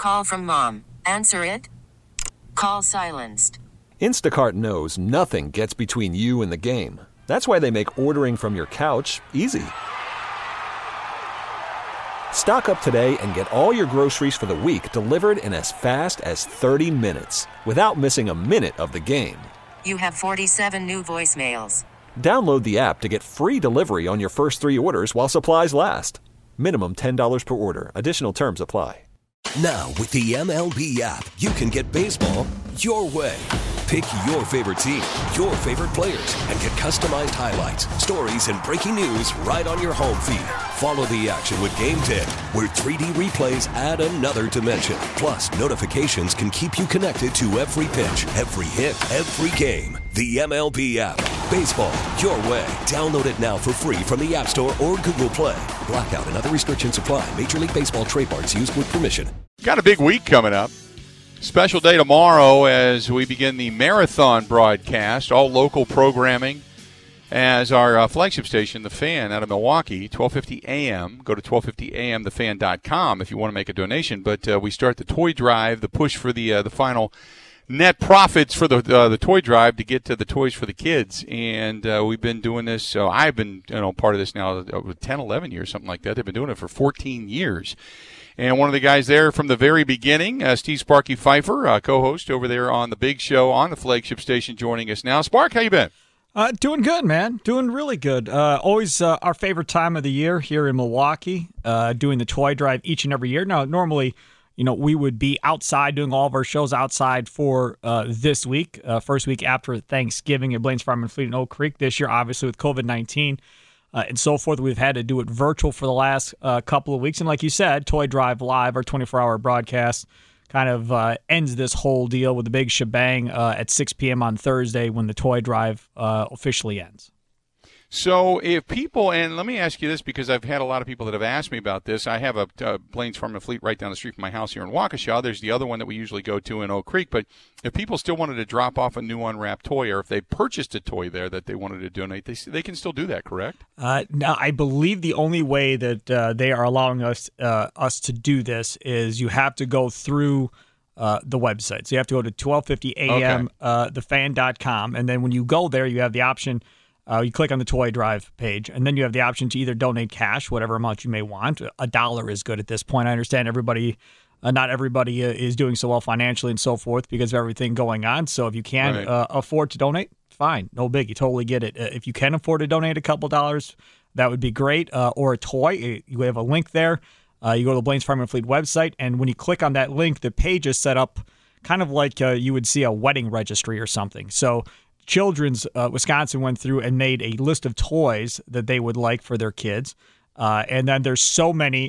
Call from mom. Answer it. Call silenced. Instacart knows nothing gets between you and the game. That's why they make ordering from your couch easy. Stock up today and get all your groceries for the week delivered in as fast as 30 minutes without missing a minute of the game. You have 47 new voicemails. Download the app to get free delivery on your first 3 orders while supplies last. Minimum $10 per order. Additional terms apply. Now, with the MLB app, you can get baseball your way. Pick your favorite team, your favorite players, and get customized highlights, stories, and breaking news right on your home feed. Follow the action with Game 10, where 3D replays add another dimension. Plus, notifications can keep you connected to every pitch, every hit, every game. The MLB app. Baseball your way. Download it now for free from the App Store or Google Play. Blackout and other restrictions apply. Major League Baseball trademarks used with permission. Got a big week coming up. Special day tomorrow as we begin the marathon broadcast, all local programming as our flagship station, The Fan, out of Milwaukee, 1250 a.m. Go to 1250amthefan.com if you want to make a donation. But we start the toy drive, the push for the final net profits for the toy drive to get to the toys for the kids. And we've been doing this. So I've been part of this now 10, 11 years, something like that. They've been doing it for 14 years. And one of the guys there from the very beginning, Steve Sparky Pfeiffer, co-host over there on The Big Show on the flagship station, joining us now. Spark, how you been? Doing good, man. Doing really good. Always our favorite time of the year here in Milwaukee, doing the toy drive each and every year. Now, normally, we would be outside doing all of our shows outside for this week, first week after Thanksgiving at Blaine's Farm and Fleet in Oak Creek. This year, obviously, with COVID-19 and so forth, we've had to do it virtual for the last couple of weeks. And like you said, Toy Drive Live, our 24-hour broadcast, kind of ends this whole deal with the big shebang at 6 p.m. on Thursday when the Toy Drive officially ends. So if people, and let me ask you this because I've had a lot of people that have asked me about this. I have a Blaine's Farm and Fleet right down the street from my house here in Waukesha. There's the other one that we usually go to in Oak Creek. But if people still wanted to drop off a new unwrapped toy, or if they purchased a toy there that they wanted to donate, they can still do that, correct? Now, I believe the only way that they are allowing us to do this is you have to go through the website. So you have to go to 1250am, thefan.com, and then when you go there, you have the option. You click on the Toy Drive page, and then you have the option to either donate cash, whatever amount you may want. $1 is good at this point. I understand not everybody is doing so well financially and so forth because of everything going on. So if you can afford to donate, fine, no biggie, totally get it. If you can afford to donate a couple dollars, that would be great. Or a toy, you have a link there. You go to the Blaine's Farm and Fleet website, and when you click on that link, the page is set up kind of like you would see a wedding registry or something. So Children's Wisconsin went through and made a list of toys that they would like for their kids, and then there's so many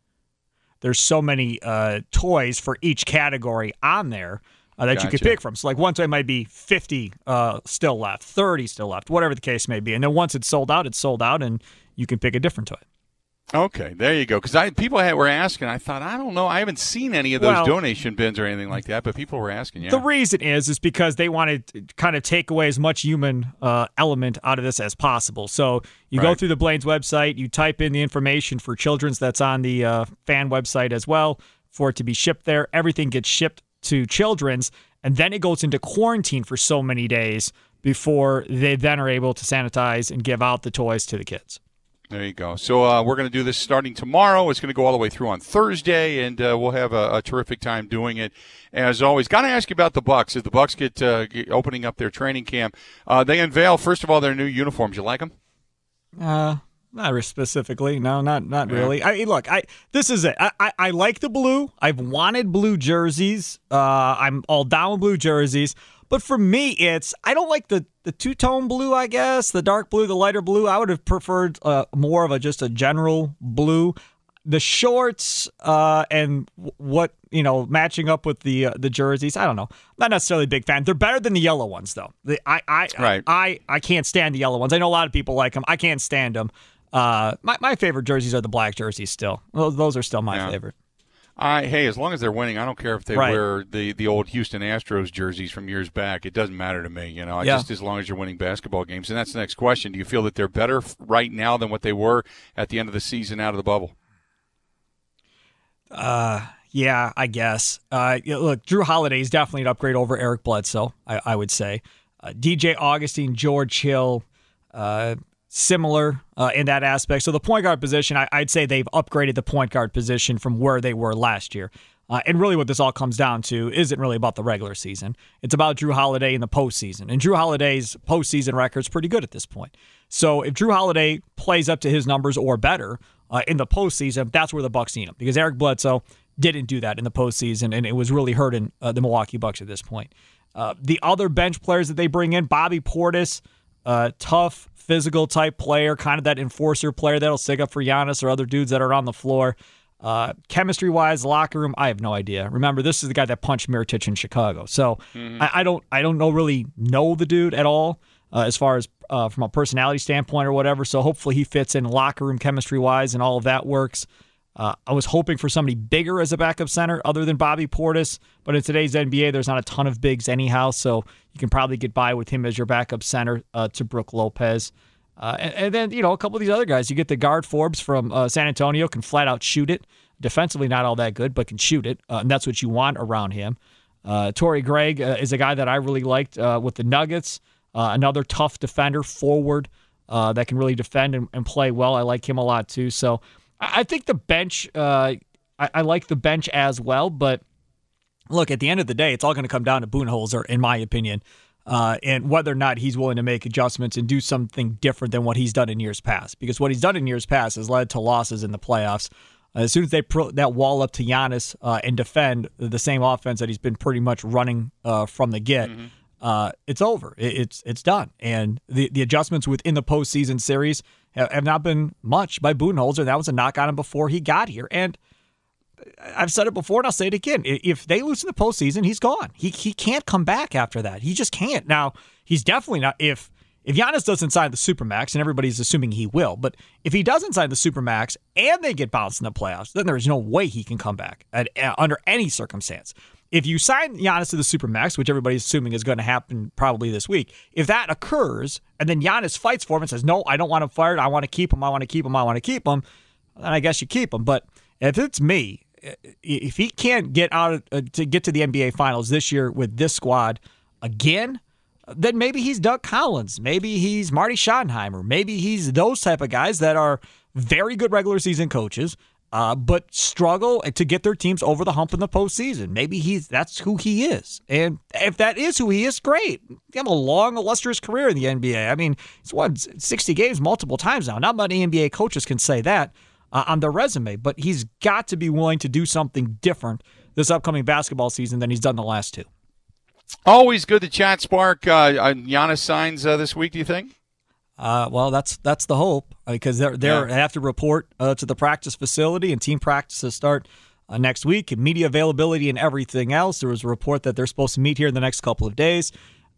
toys for each category on there that you could pick from. So like one toy might be 50 still left, 30 still left, whatever the case may be. And then once it's sold out, and you can pick a different toy. Okay, there you go. Because people were asking, I thought, I don't know, I haven't seen any of those donation bins or anything like that, but people were asking, yeah. The reason is because they wanted to kind of take away as much human element out of this as possible. So you go through the Blaine's website, you type in the information for Children's that's on the fan website as well for it to be shipped there. Everything gets shipped to Children's, and then it goes into quarantine for so many days before they then are able to sanitize and give out the toys to the kids. There you go. So we're going to do this starting tomorrow. It's going to go all the way through on Thursday, and we'll have a terrific time doing it. As always, got to ask you about the Bucks. As the Bucks get opening up their training camp, they unveil, first of all, their new uniforms. You like them? Not specifically. No, not really. This is it. I like the blue. I've wanted blue jerseys. I'm all down with blue jerseys. But for me, I don't like the two-tone blue, I guess, the dark blue, the lighter blue. I would have preferred more of just a general blue. The shorts and what, matching up with the jerseys, I don't know. Not necessarily a big fan. They're better than the yellow ones, though. I can't stand the yellow ones. I know a lot of people like them. I can't stand them. My favorite jerseys are the black jerseys still. Those are still my favorite. Hey, as long as they're winning, I don't care if they wear the old Houston Astros jerseys from years back. It doesn't matter to me, just as long as you're winning basketball games. And that's the next question. Do you feel that they're better right now than what they were at the end of the season out of the bubble? Yeah, I guess. Look, Drew Holiday is definitely an upgrade over Eric Bledsoe, I would say. DJ Augustine, George Hill, similar in that aspect. So the point guard position, I'd say they've upgraded the point guard position from where they were last year. And really what this all comes down to isn't really about the regular season. It's about Drew Holiday in the postseason. And Drew Holiday's postseason record is pretty good at this point. So if Drew Holiday plays up to his numbers or better in the postseason, that's where the Bucks need him. Because Eric Bledsoe didn't do that in the postseason, and it was really hurting the Milwaukee Bucks at this point. The other bench players that they bring in, Bobby Portis, tough, physical type player, kind of that enforcer player that'll stick up for Giannis or other dudes that are on the floor. Chemistry-wise, locker room, I have no idea. Remember, this is the guy that punched Mirotic in Chicago. So I don't really know the dude at all as far as from a personality standpoint or whatever. So hopefully he fits in locker room chemistry-wise and all of that works. I was hoping for somebody bigger as a backup center other than Bobby Portis, but in today's NBA, there's not a ton of bigs anyhow, so you can probably get by with him as your backup center to Brook Lopez. And then, a couple of these other guys. You get the guard Forbes from San Antonio, can flat out shoot it. Defensively, not all that good, but can shoot it, and that's what you want around him. Torrey Craig is a guy that I really liked with the Nuggets. Another tough defender, forward, that can really defend and play well. I like him a lot, too. So I think the bench, I like the bench as well, but look, at the end of the day, it's all going to come down to Budenholzer, in my opinion, and whether or not he's willing to make adjustments and do something different than what he's done in years past. Because what he's done in years past has led to losses in the playoffs. As soon as they put that wall up to Giannis and defend the same offense that he's been pretty much running from the get, it's over. It's done. And the adjustments within the postseason series have not been much by Budenholzer. That was a knock on him before he got here. And I've said it before and I'll say it again. If they lose in the postseason, he's gone. He can't come back after that. He just can't. Now, he's definitely not. If Giannis doesn't sign the Supermax, and everybody's assuming he will, but if he doesn't sign the Supermax and they get bounced in the playoffs, then there's no way he can come back under any circumstance. If you sign Giannis to the Supermax, which everybody's assuming is going to happen probably this week, if that occurs and then Giannis fights for him and says, no, I don't want him fired, I want to keep him, I want to keep him, then I guess you keep him. But if it's me, if he can't get to get to the NBA Finals this year with this squad again, then maybe he's Doug Collins, maybe he's Marty Schottenheimer, maybe he's those type of guys that are very good regular season coaches, but struggle to get their teams over the hump in the postseason. Maybe that's who he is. And if that is who he is, great. He has a long, illustrious career in the NBA. I mean, he's won 60 games multiple times now. Not many NBA coaches can say that on their resume, but he's got to be willing to do something different this upcoming basketball season than he's done the last two. Always good to chat, Spark. Giannis signs this week, do you think? Well, that's the hope, because they have to report to the practice facility, and team practices start next week, and media availability and everything else. There was a report that they're supposed to meet here in the next couple of days.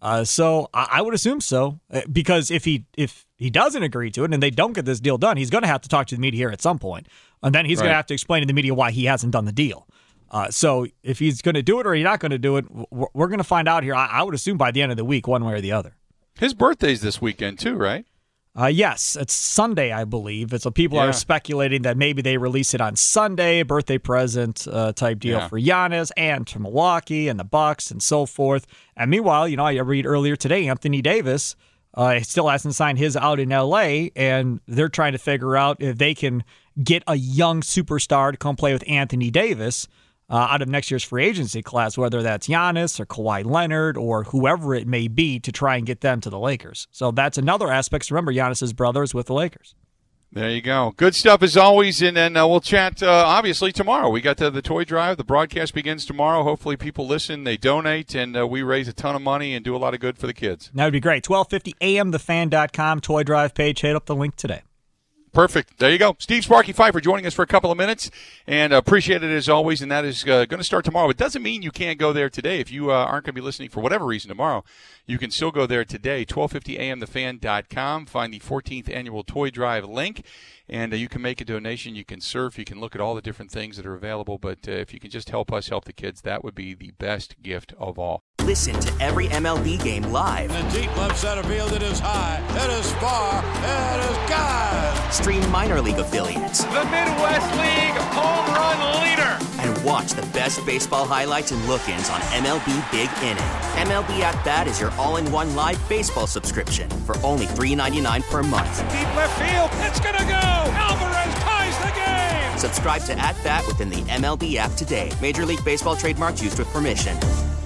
So I would assume so, because if he doesn't agree to it and they don't get this deal done, he's going to have to talk to the media here at some point, and then he's going to have to explain to the media why he hasn't done the deal. So if he's going to do it or he's not going to do it, we're going to find out here. I would assume by the end of the week, one way or the other. His birthday's this weekend too, right? Yes, it's Sunday, I believe. And so people are speculating that maybe they release it on Sunday, birthday present type deal for Giannis and to Milwaukee and the Bucks and so forth. And meanwhile, I read earlier today, Anthony Davis still hasn't signed his out in L.A., and they're trying to figure out if they can get a young superstar to come play with Anthony Davis out of next year's free agency class, whether that's Giannis or Kawhi Leonard or whoever it may be, to try and get them to the Lakers. So that's another aspect. Remember, Giannis's brother is with the Lakers. There you go. Good stuff as always, and then we'll chat, obviously, tomorrow. We got the toy drive. The broadcast begins tomorrow. Hopefully people listen, they donate, and we raise a ton of money and do a lot of good for the kids. That would be great. 1250 AM, thefan.com, toy drive page. Hit up the link today. Perfect. There you go. Steve Sparky Pfeiffer joining us for a couple of minutes, and appreciate it as always, and that is going to start tomorrow. It doesn't mean you can't go there today. If you aren't going to be listening for whatever reason tomorrow, you can still go there today, 1250amthefan.com. Find the 14th Annual Toy Drive link, and you can make a donation. You can surf. You can look at all the different things that are available, but if you can just help us help the kids, that would be the best gift of all. Listen to every MLB game live. In the deep left center field, it is high, it is far, it is gone. Stream minor league affiliates. The Midwest League home run leader. And Watch the best baseball highlights and look-ins on MLB Big Inning. MLB At Bat is your all-in-one live baseball subscription for only $3.99 per month. Deep left field. It's going to go. Alvarez ties the game. Subscribe to At Bat within the MLB app today. Major League Baseball trademarks used with permission.